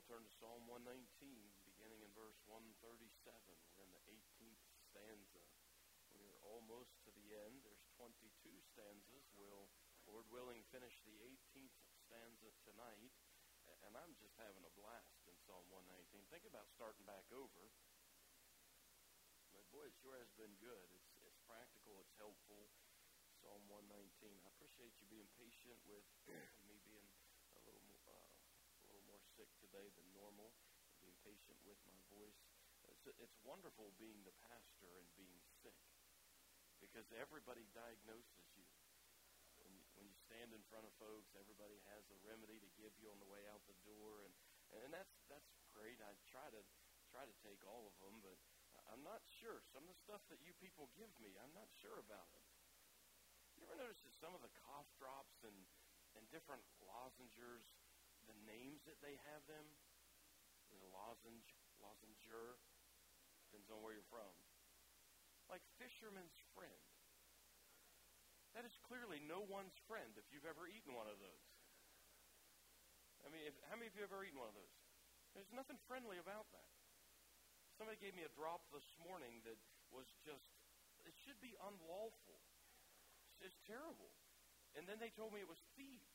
turn to Psalm 119, beginning in verse 137. We're in the 18th stanza. We're almost to the end. There's 22 stanzas. We'll, Lord willing, finish the 18th stanza tonight. And I'm just having a blast in Psalm 119. Think about starting back over. But boy, it sure has been good. It's practical. It's helpful. Psalm 119. I appreciate you being patient with me being a little more sick today than normal, and being patient with my voice. It's wonderful being the pastor and being sick, because everybody diagnoses you. When you stand in front of folks, everybody has a remedy to give you on the way out the door, and that's great. I try to take all of them, but I'm not sure. Some of the stuff that you people give me, I'm not sure about it. You ever notice that some of the cough drops and different lozengers, the names that they have them? There's a lozenger, depends on where you're from. Like Fisherman's Friend. That is clearly no one's friend if you've ever eaten one of those. I mean, how many of you have ever eaten one of those? There's nothing friendly about that. Somebody gave me a drop this morning that was just, it should be unlawful. It's terrible. And then they told me it was thieves.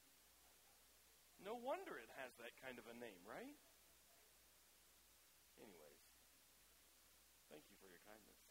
No wonder it has that kind of a name, right? Anyways, thank you for your kindness.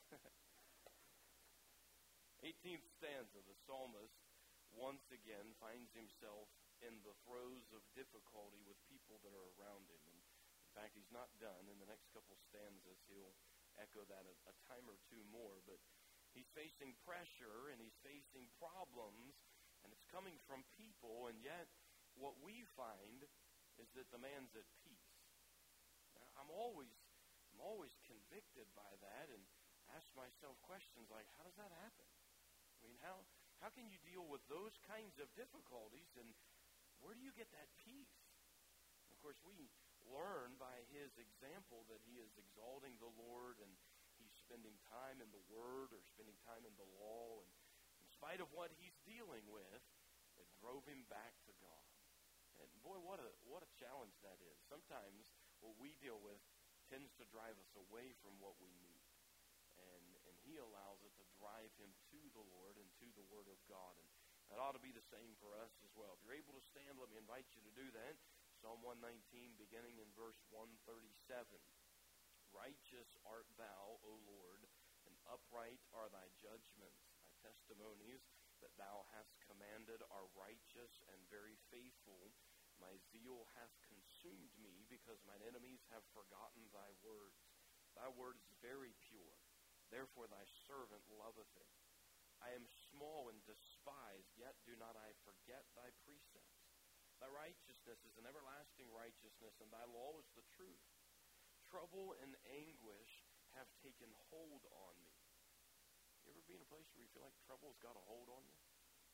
18th stanza, the psalmist once again finds himself in the throes of difficulty with people that are around him. And in fact, he's not done. In the next couple stanzas, he'll echo that a time or two more. But he's facing pressure and he's facing problems, and it's coming from people, and yet what we find is that the man's at peace. Now, I'm always convicted by that and ask myself questions like, how does that happen? I mean, how can you deal with those kinds of difficulties, and where do you get that peace? And of course, we learn by his example that he is exalting the Lord, and he's spending time in the Word or spending time in the law, and in spite of what he's dealing with, it drove him back to God. And boy, what a challenge that is. Sometimes what we deal with tends to drive us away from what we need. And he allows it to drive him to the Lord and to the Word of God. And that ought to be the same for us as well. If you're able to stand, let me invite you to do that. Psalm 119, beginning in verse 137. Righteous art thou, O Lord, and upright are thy judgments. Thy testimonies that thou hast commanded are righteous and very faithful. My zeal hath consumed me, because mine enemies have forgotten thy words. Thy word is very pure, therefore thy servant loveth it. I am small and despised, yet do not I forget thy precepts. Thy righteousness is an everlasting righteousness, and thy law is the truth. Trouble and anguish have taken hold on me. You ever be in a place where you feel like trouble's got a hold on you?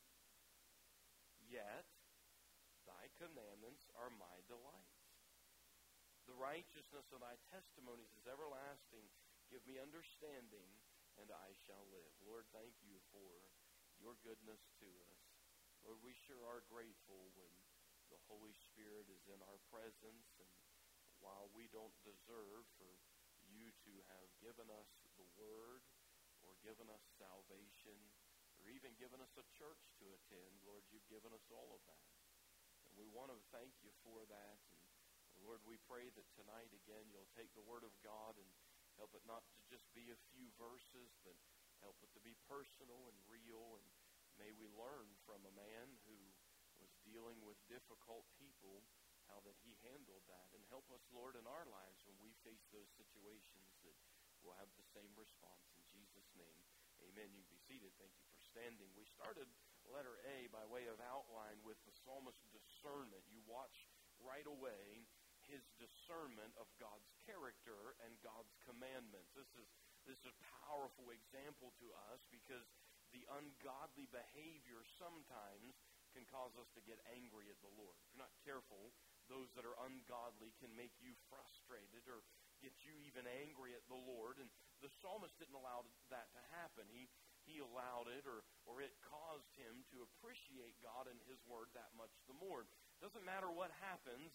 Yet thy commandments are my delights. The righteousness of thy testimonies is everlasting. Give me understanding, and I shall live. Lord, thank you for your goodness to us. Lord, we sure are grateful when the Holy Spirit is in our presence, and while we don't deserve for you to have given us the Word, or given us salvation, or even given us a church to attend, Lord, you've given us all of that. And we want to thank you for that. And Lord, we pray that tonight, again, you'll take the Word of God and help it not to just be a few verses, but help it to be personal and real. And may we learn from a man who was dealing with difficult people, how that he handled that. And help us, Lord, in our lives when we face those situations, that we'll have the same response. In Jesus' name, amen. You can be seated. Thank you for standing. We started letter A by way of outline with the psalmist's discernment. You watch right away his discernment of God's character and God's commandments. This is a powerful example to us, because the ungodly behavior sometimes can cause us to get angry at the Lord. If you're not careful, those that are ungodly can make you frustrated or get you even angry at the Lord. And the psalmist didn't allow that to happen. He allowed it, or it caused him to appreciate God and His Word that much the more. It doesn't matter what happens. It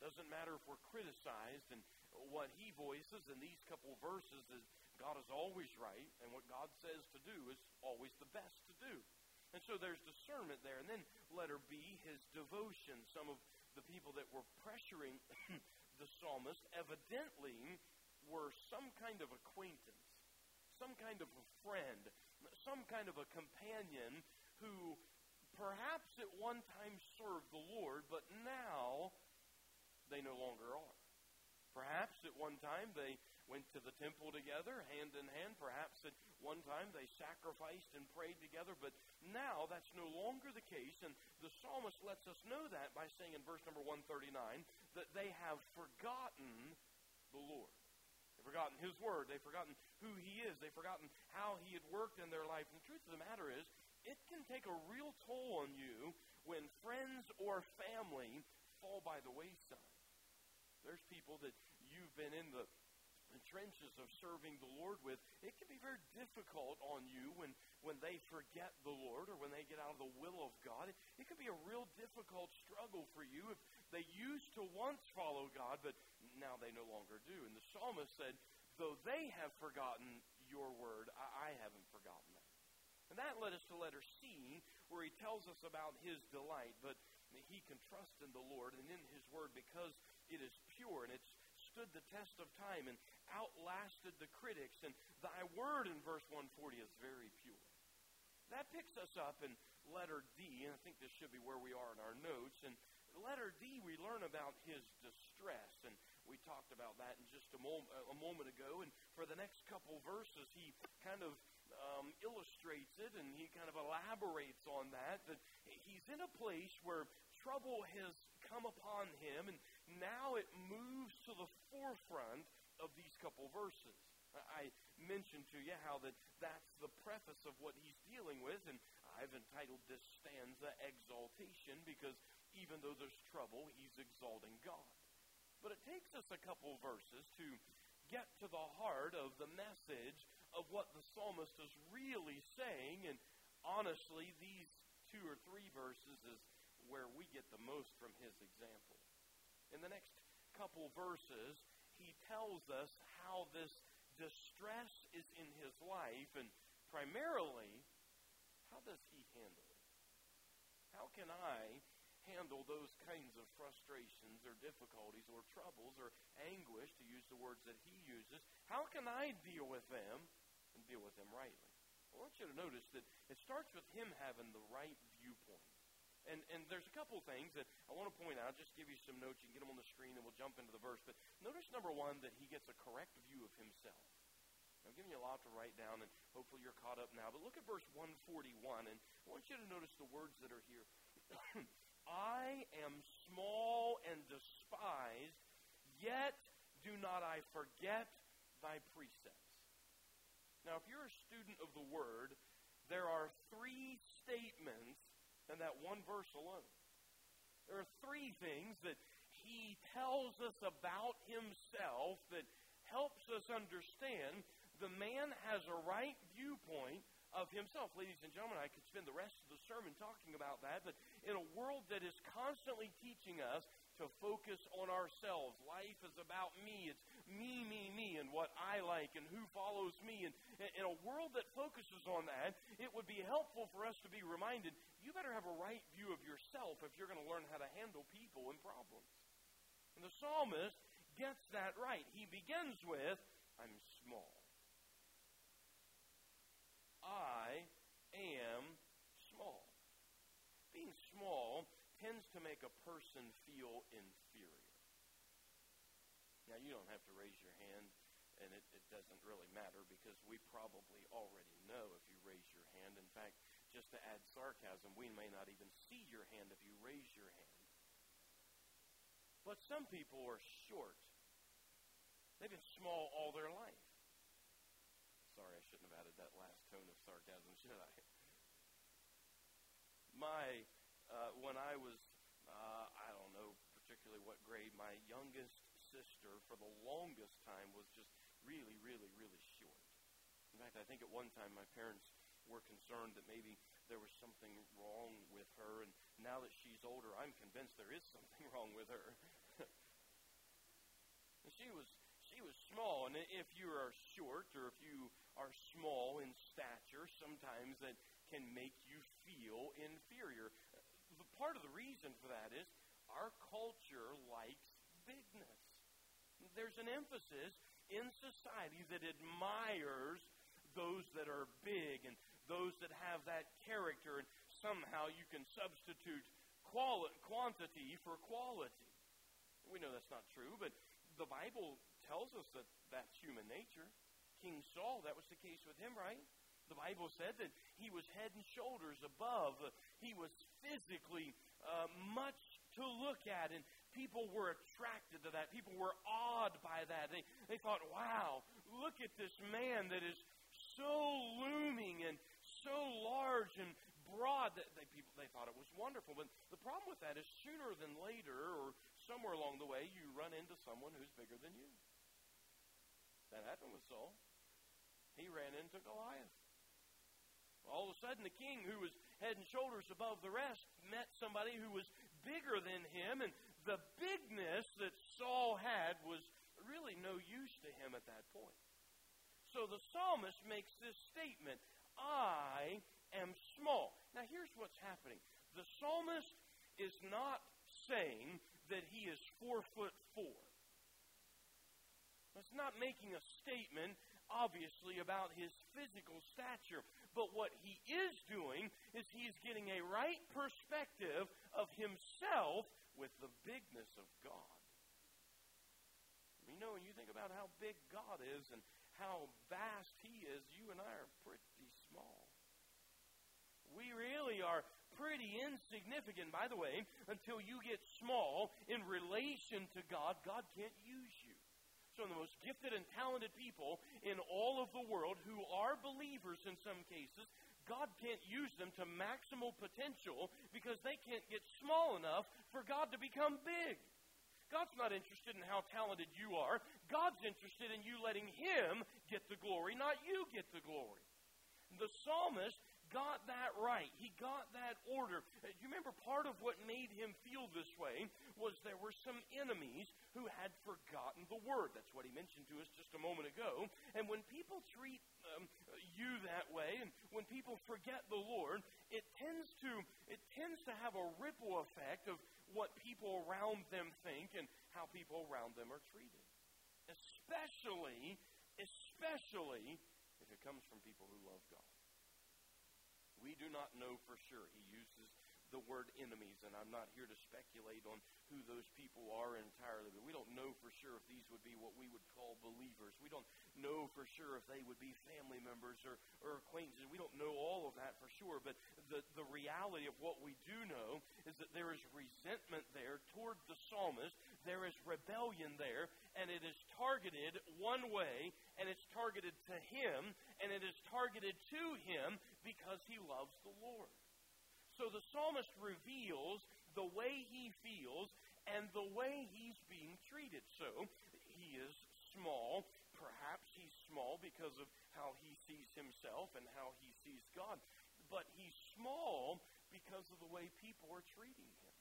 Doesn't matter if we're criticized, and what he voices in these couple verses is God is always right, and what God says to do is always the best to do. And so there's discernment there. And then letter B, his devotion. Some of the people that were pressuring the psalmist evidently were some kind of acquaintance, some kind of a friend, some kind of a companion who perhaps at one time served the Lord, but now they no longer are. Perhaps at one time they went to the temple together, hand in hand. Perhaps at one time they sacrificed and prayed together, but now that's no longer the case. And the psalmist lets us know that by saying in verse number 139 that they have forgotten the Lord. They've forgotten His Word. They've forgotten who He is. They've forgotten how He had worked in their life. And the truth of the matter is, it can take a real toll on you when friends or family fall by the wayside. There's people that you've been in the trenches of serving the Lord with. It can be very difficult on you when they forget the Lord or when they get out of the will of God. It can be a real difficult struggle for you if they used to once follow God, but now they no longer do. And the psalmist said, though they have forgotten your word, I haven't forgotten that. And that led us to letter C, where he tells us about his delight, but he can trust in the Lord and in his word because it is pure and it's stood the test of time and outlasted the critics. And thy word in verse 140 is very pure. That picks us up in letter D, and I think this should be where we are in our notes. And letter D, we learn about his distress, and we talked about that in just a moment ago. And for the next couple verses, he kind of illustrates it, and he kind of elaborates on that, that he's in a place where trouble has come upon him, and now it moves to the forefront of these couple verses. I mentioned to you how that's the preface of what he's dealing with, and I've entitled this stanza Exaltation, because even though there's trouble, he's exalting God. But it takes us a couple verses to get to the heart of the message of what the psalmist is really saying, and honestly, these 2 or 3 verses is where we get the most from his example. In the next couple verses, he tells us how this distress is in his life, and primarily, how does he handle it? How can I handle those kinds of frustrations or difficulties or troubles or anguish, to use the words that he uses? How can I deal with them and deal with them rightly? I want you to notice that it starts with him having the right viewpoint. And there's a couple things that I want to point out. Just give you some notes. You can get them on the screen, and we'll jump into the verse. But notice, number 1, that he gets a correct view of himself. I'm giving you a lot to write down, and hopefully you're caught up now. But look at verse 141, and I want you to notice the words that are here. I am small and despised, yet do not I forget thy precepts. Now, if you're a student of the Word, there are 3 statements in that one verse alone. There are 3 things that he tells us about himself that helps us understand the man has a right viewpoint of himself. Ladies and gentlemen, I could spend the rest of the sermon talking about that, but in a world that is constantly teaching us to focus on ourselves, life is about me, it's me, and what I like, and who follows me, and in a world that focuses on that, it would be helpful for us to be reminded, you better have a right view of yourself if you're going to learn how to handle people and problems. And the psalmist gets that right. He begins with, I'm small. I am small. Being small tends to make a person feel inferior. Now, you don't have to raise your hand, and it doesn't really matter because we probably already know if you raise your hand. In fact, just to add sarcasm, we may not even see your hand if you raise your hand. But some people are short. They've been small all their life. Sorry, I shouldn't have added that last tone of sarcasm, should I? When I was, I don't know particularly what grade, my youngest sister for the longest time was just really, really, really short. In fact, I think at one time my parents were concerned that maybe there was something wrong with her, and now that she's older, I'm convinced there is something wrong with her. small. And if you are short or if you are small in stature, sometimes that can make you feel inferior. Part of the reason for that is our culture likes bigness. There's an emphasis in society that admires those that are big and those that have that character, and somehow you can substitute quantity for quality. We know that's not true, but the Bible tells us that that's human nature. King Saul, that was the case with him, right? The Bible said that he was head and shoulders above. He was physically much to look at, and people were attracted to that. People were awed by that. They thought, wow, look at this man that is so looming and so large and broad. They thought it was wonderful. But the problem with that is sooner than later, or somewhere along the way, you run into someone who's bigger than you. That happened with Saul. He ran into Goliath. All of a sudden, the king, who was head and shoulders above the rest, met somebody who was bigger than him, and the bigness that Saul had was really no use to him at that point. So the psalmist makes this statement, I am small. Now here's what's happening. The psalmist is not saying that he is 4'4". That's not making a statement, obviously, about his physical stature. But what he is doing is he's getting a right perspective of himself with the bigness of God. You know, when you think about how big God is and how vast He is, you and I are pretty small. We really are pretty insignificant, by the way, until you get small in relation to God. God can't use you. Some of the most gifted and talented people in all of the world who are believers in some cases, God can't use them to maximal potential because they can't get small enough for God to become big. God's not interested in how talented you are. God's interested in you letting Him get the glory, not you get the glory. The psalmist got that right. He got that order. You remember part of what made him feel this way was there were some enemies who had forgotten the word. That's what he mentioned to us just a moment ago. And when people treat you that way, and when people forget the Lord, it tends to have a ripple effect of what people around them think and how people around them are treated. Especially if it comes from people who love God. We do not know for sure. He uses the word enemies, and I'm not here to speculate on who those people are entirely, but we don't know for sure if these would be what we would call believers. We don't know for sure if they would be family members or acquaintances. We don't know all of that for sure, but the reality of what we do know is that there is resentment there toward the psalmist. There is rebellion there, and it is targeted one way, and it's targeted to him, and it is targeted to him because he loves the Lord. So the psalmist reveals the way he feels and the way he's being treated. So he is small. Perhaps he's small because of how he sees himself and how he sees God. But he's small because of the way people are treating him.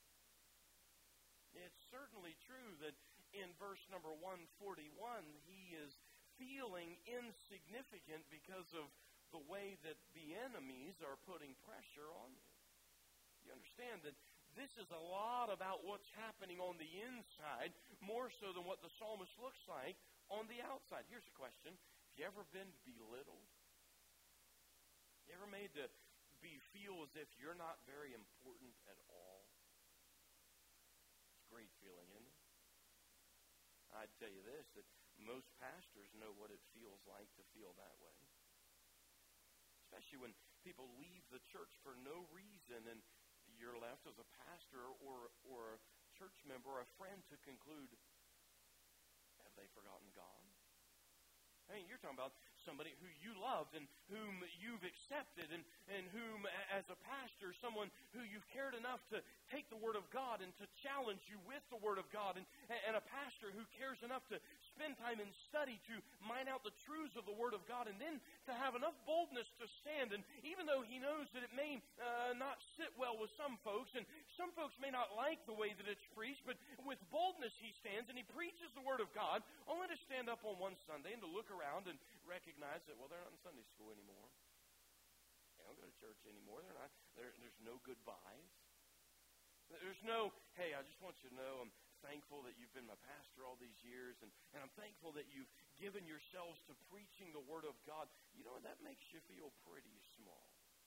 It's certainly true that in verse number 141, he is feeling insignificant because of the way that the enemies are putting pressure on him. You understand that this is a lot about what's happening on the inside, more so than what the psalmist looks like on the outside. Here's a question. Have you ever been belittled? You ever made to feel as if you're not very important at all? It's a great feeling, isn't it? I'd tell you this, that most pastors know what it feels like to feel that way. Especially when people leave the church for no reason and you're left as a pastor or a church member or a friend to conclude, have they forgotten God? I mean, you're talking about somebody who you loved and whom you've accepted and whom, as a pastor, someone who you've cared enough to take the Word of God and to challenge you with the Word of God, and a pastor who cares enough to spend time in study to mine out the truths of the Word of God, and then to have enough boldness to stand, and even though he knows that it may not sit well with some folks, and some folks may not like the way that it's preached, but with boldness he stands and he preaches the Word of God, only to stand up on one Sunday and to look around and recognize that, well, they're not in Sunday school anymore. They don't go to church anymore. There's no goodbyes. There's no, hey, I just want you to know I'm thankful that you've been my pastor all these years, and I'm thankful that you've given yourselves to preaching the Word of God. You know what? That makes you feel pretty small.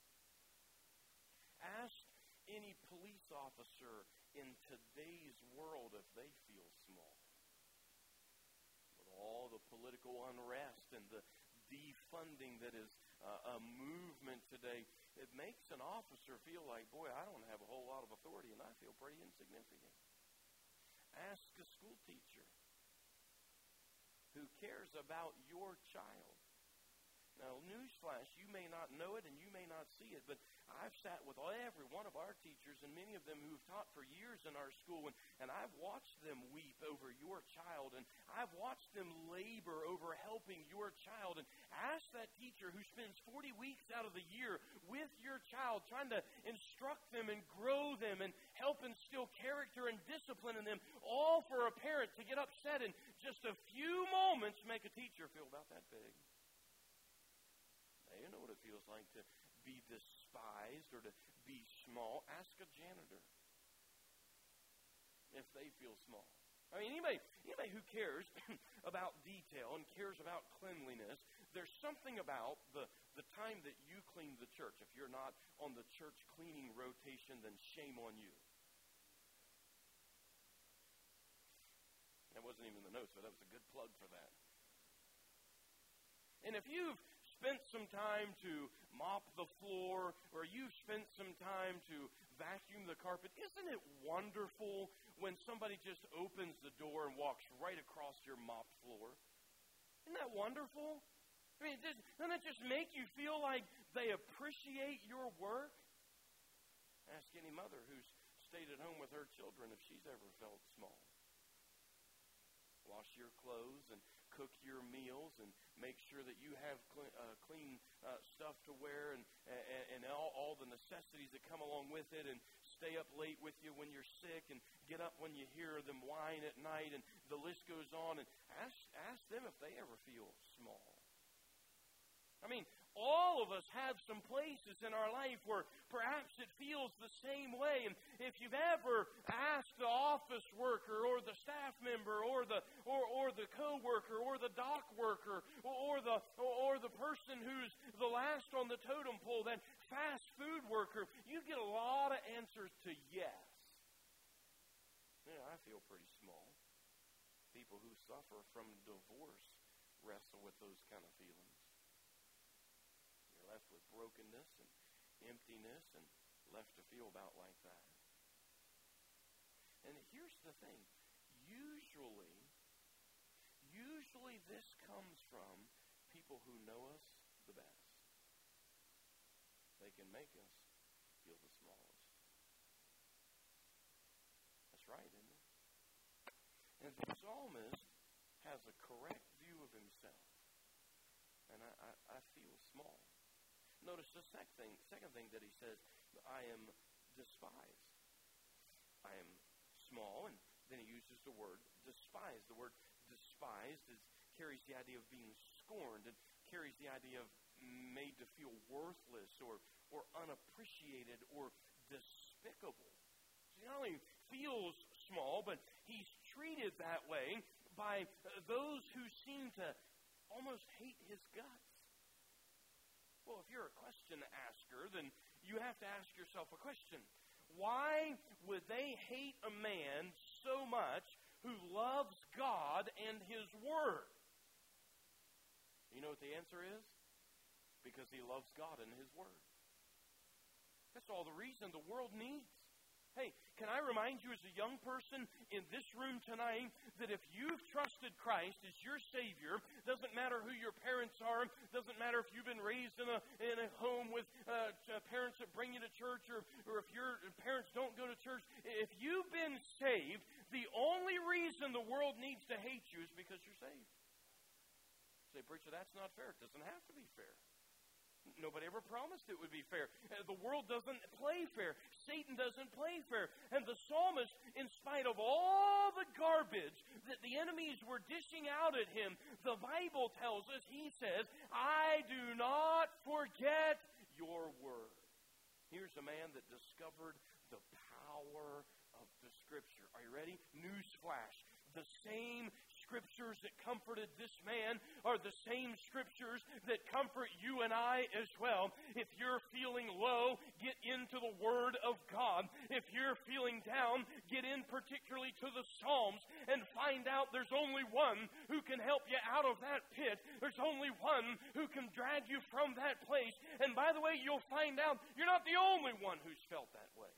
Ask any police officer in today's world if they feel small. With all the political unrest and the defunding that is a movement today, it makes an officer feel like, boy, I don't have a whole lot of authority and I feel pretty insignificant. Ask a school teacher who cares about your child. Now, newsflash, you may not know it and you may not see it, but I've sat with every one of our teachers and many of them who've taught for years in our school, and I've watched them weep over your child, and I've watched them labor over helping your child. And ask that teacher who spends 40 weeks out of the year with your child, trying to instruct them and grow them and help instill character and discipline in them, all for a parent to get upset in just a few moments make a teacher feel about that big. You know what it feels like to be despised or to be small. Ask a janitor if they feel small. I mean, anybody who cares about detail and cares about cleanliness, there's something about the time that you clean the church. If you're not on the church cleaning rotation, then shame on you. That wasn't even the notes, but that was a good plug for that. And if you've spent some time to mop the floor, or you've spent some time to vacuum the carpet, isn't it wonderful when somebody just opens the door and walks right across your mopped floor? Isn't that wonderful? I mean, doesn't it just make you feel like they appreciate your work? Ask any mother who's stayed at home with her children if she's ever felt small. Wash your clothes and cook your meals and make sure that you have clean stuff to wear and all the necessities that come along with it, and stay up late with you when you're sick and get up when you hear them whine at night, and the list goes on. And ask them if they ever feel small. I mean, all of us have some places in our life where perhaps it feels the same way. And if you've ever asked the office worker or the staff member or the co-worker or the dock worker or the person who's the last on the totem pole, that fast food worker, you get a lot of answers to yes. Yeah, I feel pretty small. People who suffer from divorce wrestle with those kind of feelings. Left with brokenness and emptiness and left to feel about like that. And here's the thing. Usually this comes from people who know us the best. They can make us feel the smallest. That's right, isn't it? And the psalmist has a correct view of himself. And I feel small. Notice the second thing that he says, I am despised. I am small, and then he uses the word despised. The word despised carries the idea of being scorned. It carries the idea of made to feel worthless or unappreciated or despicable. So he not only feels small, but he's treated that way by those who seem to almost hate his guts. Well, if you're a question asker, then you have to ask yourself a question. Why would they hate a man so much who loves God and His Word? You know what the answer is? Because he loves God and His Word. That's all the reason the world needs. Hey, can I remind you as a young person in this room tonight that if you've trusted Christ as your Savior, doesn't matter who your parents are, doesn't matter if you've been raised in a home with parents that bring you to church, or if your parents don't go to church, if you've been saved, the only reason the world needs to hate you is because you're saved. Say, preacher, that's not fair. It doesn't have to be fair. Nobody ever promised it would be fair. The world doesn't play fair. Satan doesn't play fair. And the psalmist, in spite of all the garbage that the enemies were dishing out at him, the Bible tells us, he says, I do not forget your word. Here's a man that discovered the power of the Scripture. Are you ready? Newsflash. The same Scriptures that comforted this man are the same Scriptures that comfort you and I as well. If you're feeling low, get into the Word of God. If you're feeling down, get in particularly to the Psalms and find out there's only one who can help you out of that pit. There's only one who can drag you from that place. And by the way, you'll find out you're not the only one who's felt that way.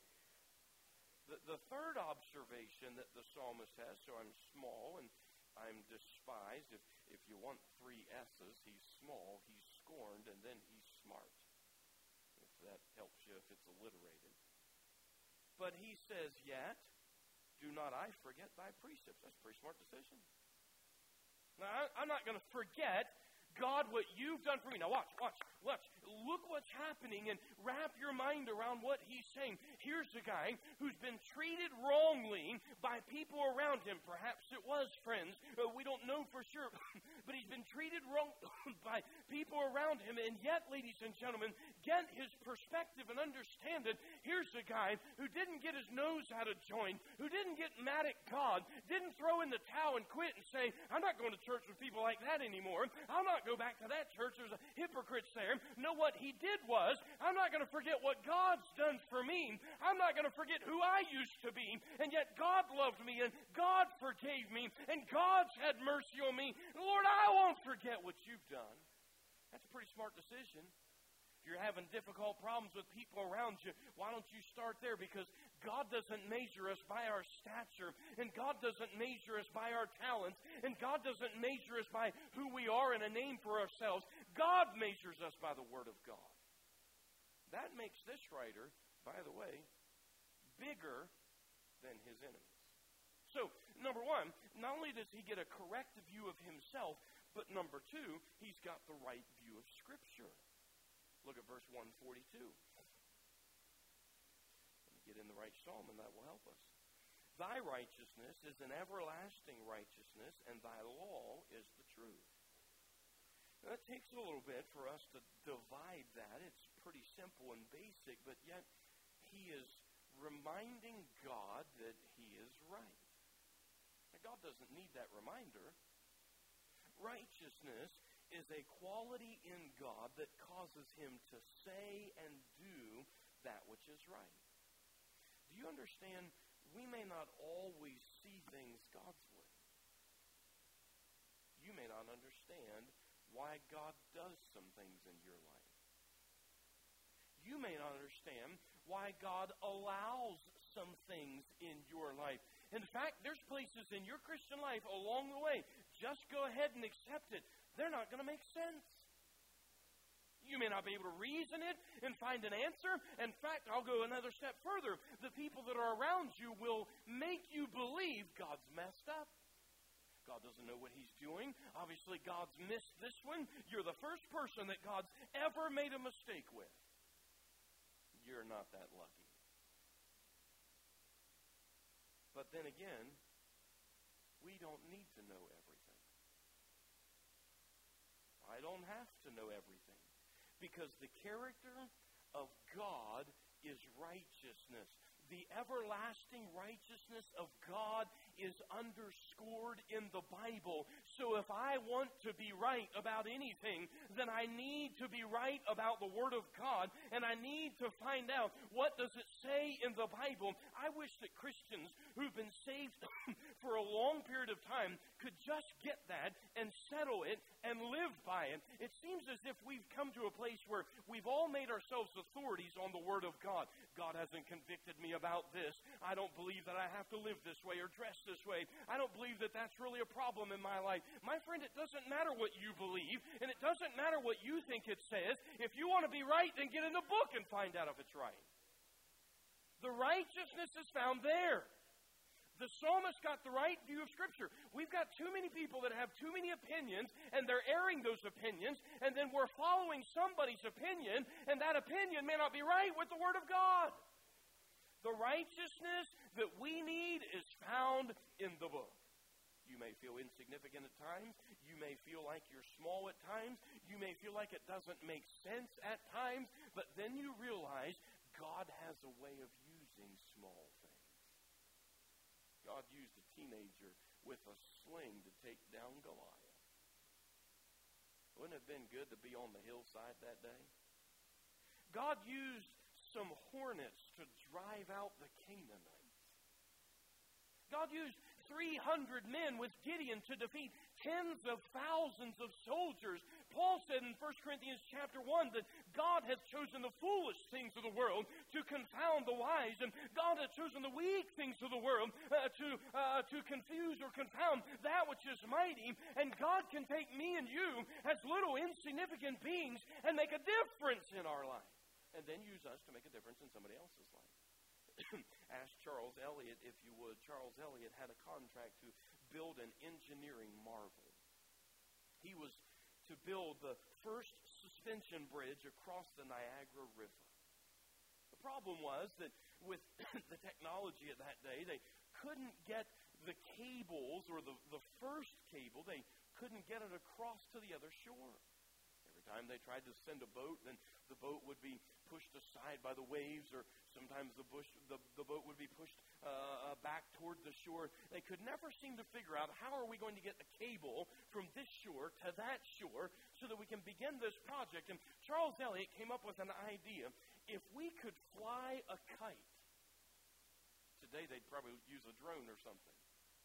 The third observation that the psalmist has, so I'm small and I'm despised. If you want 3 S's, he's small, he's scorned, and then he's smart. If that helps you, if it's alliterated. But he says, yet, do not I forget thy precepts. That's a pretty smart decision. Now, I'm not going to forget, God, what you've done for me. Now watch. Look what's happening and wrap your mind around what he's saying. Here's a guy who's been treated wrongly by people around him. Perhaps it was friends. We don't know for sure. But he's been treated wrong by people around him. And yet, ladies and gentlemen, get his perspective and understand it. Here's a guy who didn't get his nose out of joint, who didn't get mad at God, didn't throw in the towel and quit and say, I'm not going to church with people like that anymore. I'll not go back to that church. There's hypocrites there. No, what he did was, I'm not going to forget what God's done for me. I'm not going to forget who I used to be. And yet God loved me and God forgave me and God's had mercy on me. Lord, I won't forget what you've done. That's a pretty smart decision. If you're having difficult problems with people around you, why don't you start there? Because God doesn't measure us by our stature, and God doesn't measure us by our talents, and God doesn't measure us by who we are and a name for ourselves. God measures us by the Word of God. That makes this writer, by the way, bigger than his enemies. So, number one, not only does he get a correct view of himself, but number two, he's got the right view of Scripture. Look at verse 142. Let me get in the right psalm, and that will help us. Thy righteousness is an everlasting righteousness, and thy law is the truth. Now, that takes a little bit for us to divide that. It's pretty simple and basic, but yet he is reminding God that he is right. Now, God doesn't need that reminder. Righteousness is a quality in God that causes him to say and do that which is right. Do you understand? We may not always see things God's way. You may not understand why God does some things in your life. You may not understand why God allows some things in your life. In fact, there's places in your Christian life along the way. Just go ahead and accept it. They're not going to make sense. You may not be able to reason it and find an answer. In fact, I'll go another step further. The people that are around you will make you believe God's messed up. God doesn't know what he's doing. Obviously, God's missed this one. You're the first person that God's ever made a mistake with. You're not that lucky. But then again, we don't need to know everything. I don't have to know everything. Because the character of God is righteousness. The everlasting righteousness of God is underscored in the Bible. So if I want to be right about anything, then I need to be right about the Word of God, and I need to find out what does it say in the Bible. I wish that Christians who've been saved for a long period of time could just get that and settle it and live by it. It seems as if we've come to a place where we've all made ourselves authorities on the Word of God. God hasn't convicted me about this. I don't believe that I have to live this way or dress this way. I don't believe that that's really a problem in my life. My friend, it doesn't matter what you believe, and it doesn't matter what you think it says. If you want to be right, then get in the book and find out if it's right. The righteousness is found there. The psalmist got the right view of Scripture. We've got too many people that have too many opinions, and they're airing those opinions, and then we're following somebody's opinion, and that opinion may not be right with the Word of God. The righteousness that we need is found in the book. You may feel insignificant at times. You may feel like you're small at times. You may feel like it doesn't make sense at times, but then you realize God has a way of using small things. God used a teenager with a sling to take down Goliath. Wouldn't it have been good to be on the hillside that day? God used some hornets to drive out the Canaanites. God used 300 men with Gideon to defeat tens of thousands of soldiers. Paul said in 1 Corinthians chapter 1 that God hath chosen the foolish things of the world to confound the wise, and God hath chosen the weak things of the world to confuse or confound that which is mighty. And God can take me and you as little insignificant beings and make a difference in our life, and then use us to make a difference in somebody else's life. Ask Charles Elliott, if you would. Charles Elliott had a contract to build an engineering marvel. He was to build the first suspension bridge across the Niagara River. The problem was that with the technology of that day, they couldn't get the cables, or the first cable, they couldn't get it across to the other shore. Time they tried to send a boat, then the boat would be pushed aside by the waves, or sometimes the boat would be pushed back toward the shore. They could never seem to figure out, how are we going to get the cable from this shore to that shore so that we can begin this project? And Charles Elliott came up with an idea. If we could fly a kite, today they'd probably use a drone or something.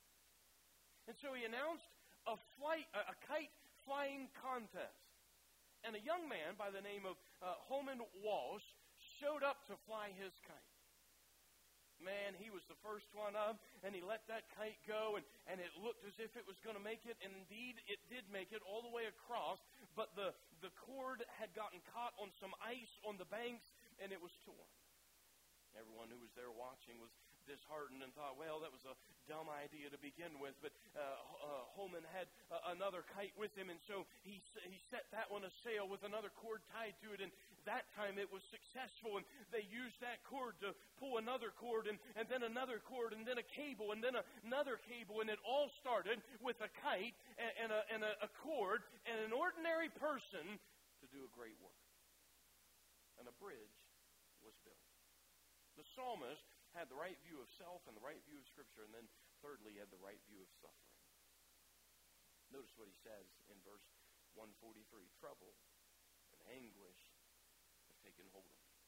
And so he announced a kite flying contest. And a young man by the name of Holman Walsh showed up to fly his kite. Man, he was the first one up, and he let that kite go, and it looked as if it was going to make it, and indeed it did make it all the way across, but the cord had gotten caught on some ice on the banks, and it was torn. Everyone who was there watching was disheartened and thought, well, that was a dumb idea to begin with. But Holman had another kite with him, and so he set that one a sail with another cord tied to it, and that time it was successful, and they used that cord to pull another cord, and then another cord, and then a cable, and then another cable, and it all started with a kite and a cord and an ordinary person to do a great work. And a bridge was built. The psalmist had the right view of self and the right view of Scripture, and then thirdly, he had the right view of suffering. Notice what he says in verse 143. Trouble and anguish have taken hold of me.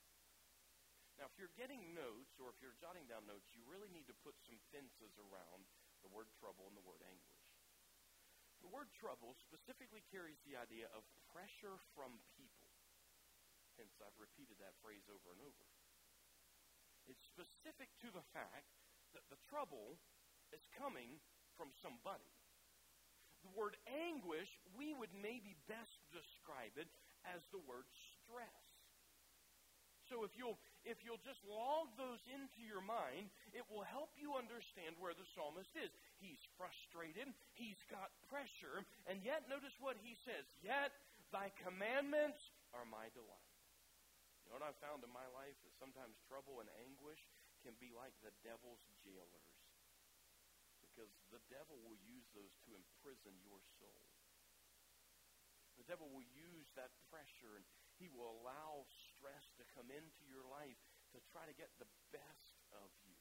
Now, if you're getting notes, or if you're jotting down notes, you really need to put some fences around the word trouble and the word anguish. The word trouble specifically carries the idea of pressure from people. Hence, I've repeated that phrase over and over. It's specific to the fact that the trouble is coming from somebody. The word anguish, we would maybe best describe it as the word stress. So if you'll just log those into your mind, it will help you understand where the psalmist is. He's frustrated, he's got pressure, and yet notice what he says, yet thy commandments are my delight. You know what I've found in my life? That sometimes trouble and anguish can be like the devil's jailers. Because the devil will use those to imprison your soul. The devil will use that pressure, and he will allow stress to come into your life to try to get the best of you.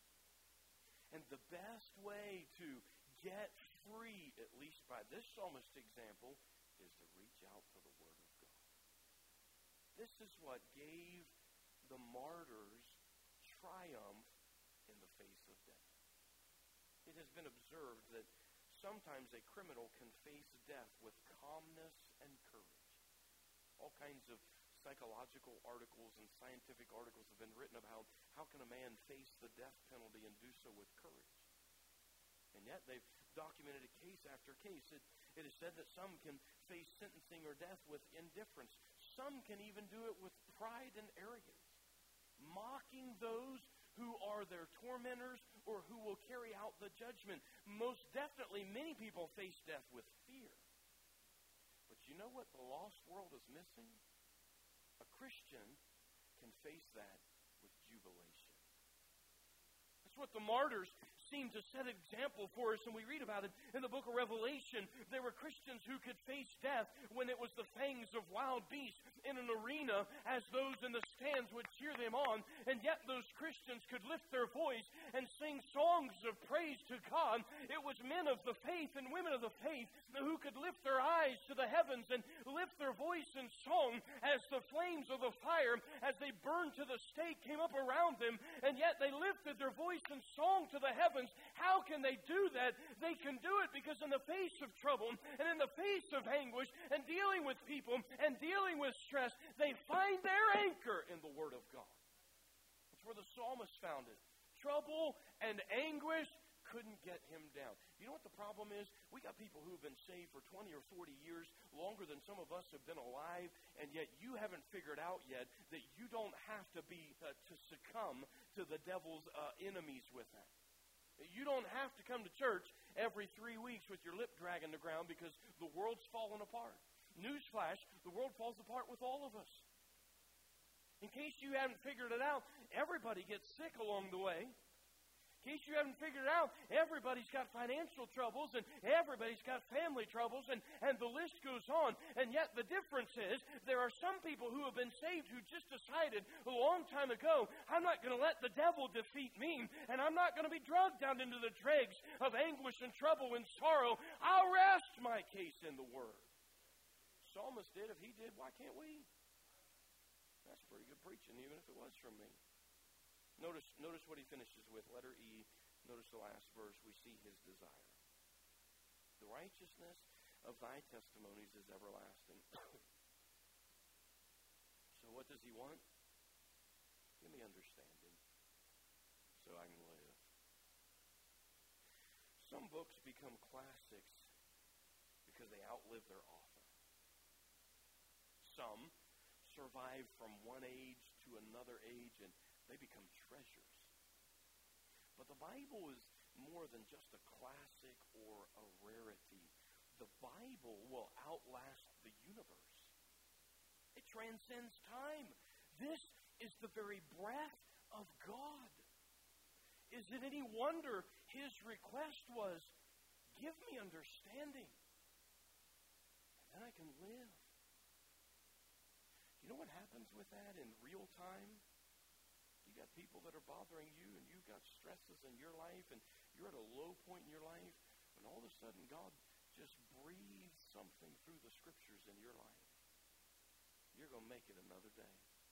And the best way to get free, at least by this psalmist example, is to reach out to the Word of God. This is what gave the martyrs triumph in the face of death. It has been observed that sometimes a criminal can face death with calmness and courage. All kinds of psychological articles and scientific articles have been written about how can a man face the death penalty and do so with courage. And yet they've documented a case after case. It is said that some can face sentencing or death with indifference. Some can even do it with pride and arrogance, mocking those who are their tormentors or who will carry out the judgment. Most definitely, many people face death with fear. But you know what the lost world is missing? A Christian can face that with jubilation. That's what the martyrs seem to set an example for us, and we read about it in the book of Revelation. There were Christians who could face death when it was the fangs of wild beasts in an arena, as those in the stands would cheer them on, and yet those Christians could lift their voice and sing songs of praise to God. It was men of the faith and women of the faith who could lift their eyes to the heavens and lift their voice in song as the flames of the fire, as they burned to the stake, came up around them, and yet they lifted their voice in song to the heavens. How can they do that? They can do it because in the face of trouble and in the face of anguish and dealing with people and dealing with stress, they find their anchor in the Word of God. That's where the psalmist found it. Trouble and anguish couldn't get him down. You know what the problem is? We got people who have been saved for 20 or 40 years, longer than some of us have been alive, and yet you haven't figured out yet that you don't have to be to succumb to the devil's enemies with that. You don't have to come to church every 3 weeks with your lip dragging the ground because the world's falling apart. Newsflash, the world falls apart with all of us. In case you haven't figured it out, everybody gets sick along the way. In case you haven't figured it out, everybody's got financial troubles and everybody's got family troubles, and the list goes on. And yet the difference is there are some people who have been saved who just decided a long time ago, I'm not going to let the devil defeat me, and I'm not going to be drugged down into the dregs of anguish and trouble and sorrow. I'll rest my case in the Word. Psalmist did. If he did, why can't we? That's pretty good preaching, even if it was from me. Notice what he finishes with, letter E. Notice the last verse. We see his desire. The righteousness of thy testimonies is everlasting. So what does he want? Give me understanding so I can live. Some books become classics because they outlive their author. Some survive from one age to another age, and they become treasures. But the Bible is more than just a classic or a rarity. The Bible will outlast the universe. It transcends time. This is the very breath of God. Is it any wonder his request was, give me understanding, and then I can live? You know what happens with that in real time? You got people that are bothering you, and you've got stresses in your life, and you're at a low point in your life, and all of a sudden God just breathes something through the Scriptures in your life. You're going to make it another day.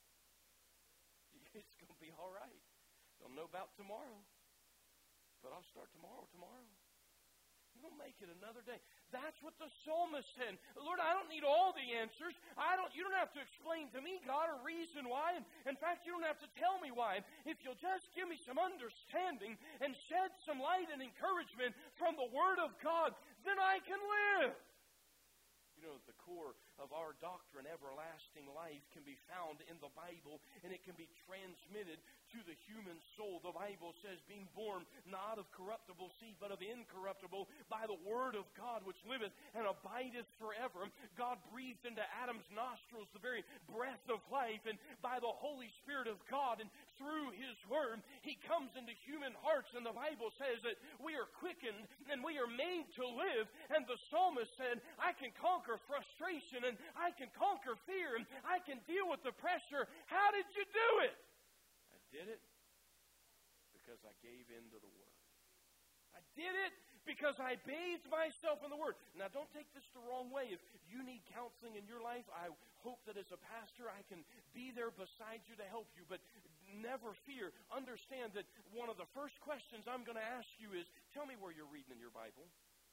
It's going to be all right. Don't know about tomorrow, but I'll start tomorrow. You're going to make it another day. That's what the psalmist said. Lord, I don't need all the answers. You don't have to explain to me, God, a reason why. And in fact, you don't have to tell me why. If you'll just give me some understanding and shed some light and encouragement from the Word of God, then I can live. You know, the core of our doctrine, everlasting life, can be found in the Bible, and it can be transmitted to the human soul. The Bible says, being born not of corruptible seed, but of incorruptible, by the Word of God, which liveth and abideth forever. God breathed into Adam's nostrils the very breath of life, and by the Holy Spirit of God and through His Word, He comes into human hearts, and the Bible says that we are quickened and we are made to live. And the psalmist said, I can conquer frustration, and I can conquer fear, and I can deal with the pressure. How did you do it? I did it because I gave in to the Word. I did it because I bathed myself in the Word. Now, don't take this the wrong way. If you need counseling in your life, I hope that as a pastor I can be there beside you to help you. But never fear. Understand that one of the first questions I'm going to ask you is, tell me where you're reading in your Bible.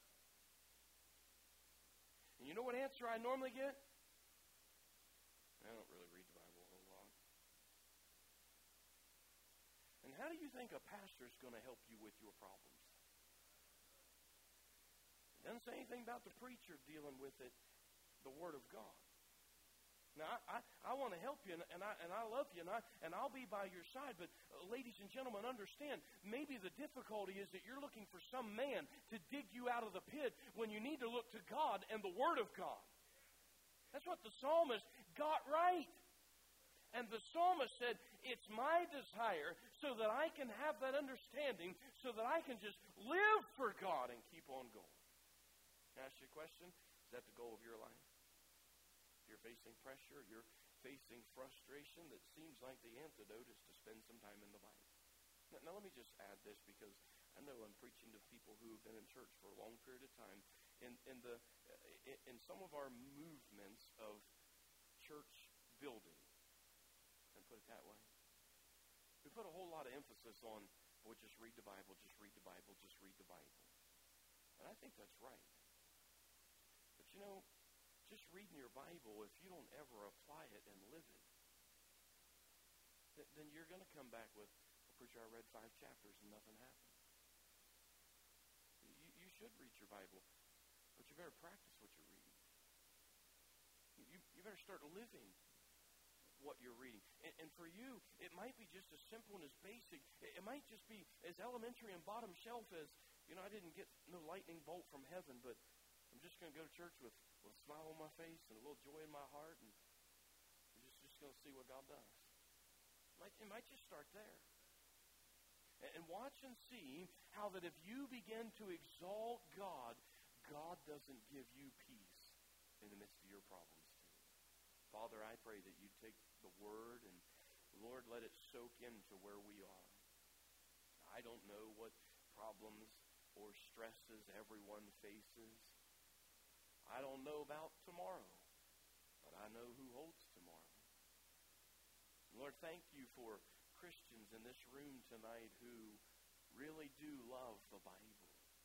And you know what answer I normally get? I don't really read the Bible a whole lot. And how do you think a pastor is going to help you with your problems? It doesn't say anything about the preacher dealing with it, the Word of God. Now, I want to help you, and I love you, and I'll be by your side. But, ladies and gentlemen, understand, maybe the difficulty is that you're looking for some man to dig you out of the pit when you need to look to God and the Word of God. That's what the psalmist got right. And the psalmist said, it's my desire so that I can have that understanding, so that I can just live for God and keep on going. Can I ask you a question? Is that the goal of your life? You're facing pressure, you're facing frustration, that seems like the antidote is to spend some time in the Bible. Now let me just add this, because I know I'm preaching to people who have been in church for a long period of time. In some of our movements of church building, and put it that way, we put a whole lot of emphasis on, boy, just read the Bible, just read the Bible, just read the Bible. And I think that's right. But you know, just reading your Bible, if you don't ever apply it and live it, then you're going to come back with, well, preacher, I read 5 chapters and nothing happened. You should read your Bible, but you better practice what you're reading. You better start living what you're reading. And for you, it might be just as simple and as basic. It might just be as elementary and bottom shelf as, you know, I didn't get no lightning bolt from heaven, but I'm just going to go to church with a smile on my face and a little joy in my heart, and I'm just going to see what God does. It might just start there. And watch and see how that if you begin to exalt God, God doesn't give you peace in the midst of your problems too. Father, I pray that you take the word and, Lord, let it soak into where we are. I don't know what problems or stresses everyone faces. I don't know about tomorrow, but I know who holds tomorrow. Lord, thank you for Christians in this room tonight who really do love the Bible.